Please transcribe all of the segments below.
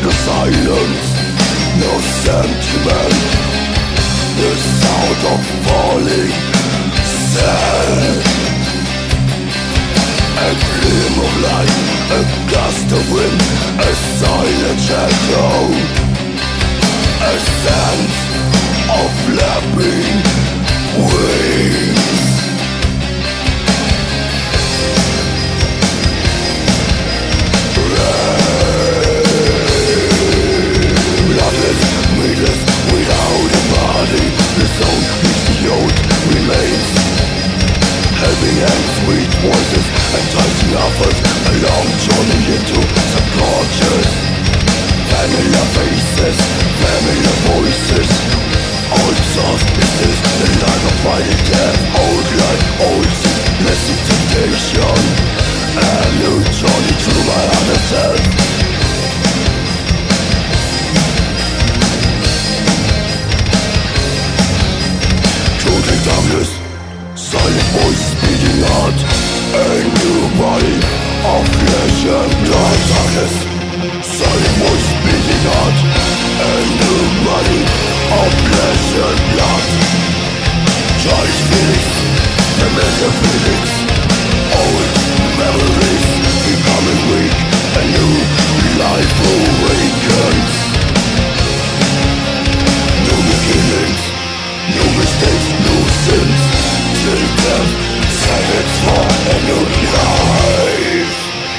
No silence, no sentiment. The sound of falling sand. A gleam of light, a gust of wind, a silent shadow, a sense of flapping wings. Bloodless, meatless, without a body. The soul is the old remains. Helping hands, sweet voices, enticing offers. A long journey into subconscious. Familiar faces, familiar voices. Old suspicious, the life of fighting death. Old life, old sin, blessed temptation. A new journey through my other self. Total darkness, silent voice beating out. A new body of flesh and blood. Darkness, silent voice beating out. A new body of flesh and blood. Childish feelings, familiar feelings. Old memories becoming weak. A new life awakens. New beginnings, new mistakes, new sins. Till death silence for a new life.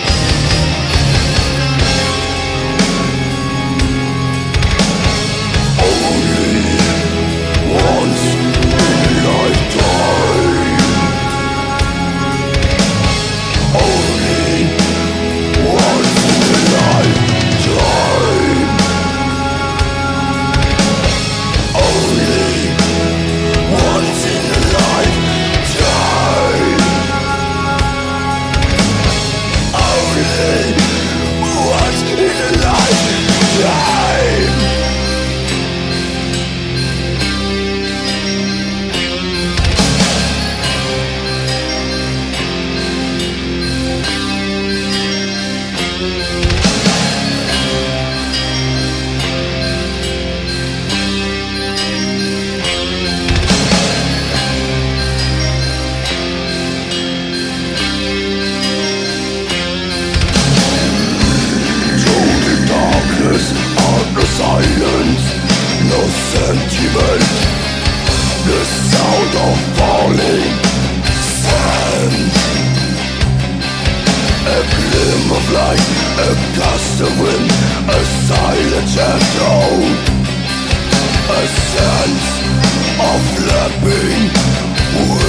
Only once in a lifetime. Only once in a lifetime. Only once in a lifetime. Only once in a lifetime. Total darkness, no silence, no sentiment. The sound of falling sand. A gleam of light, a gust of wind, a silent shadow, a sense of flapping wind.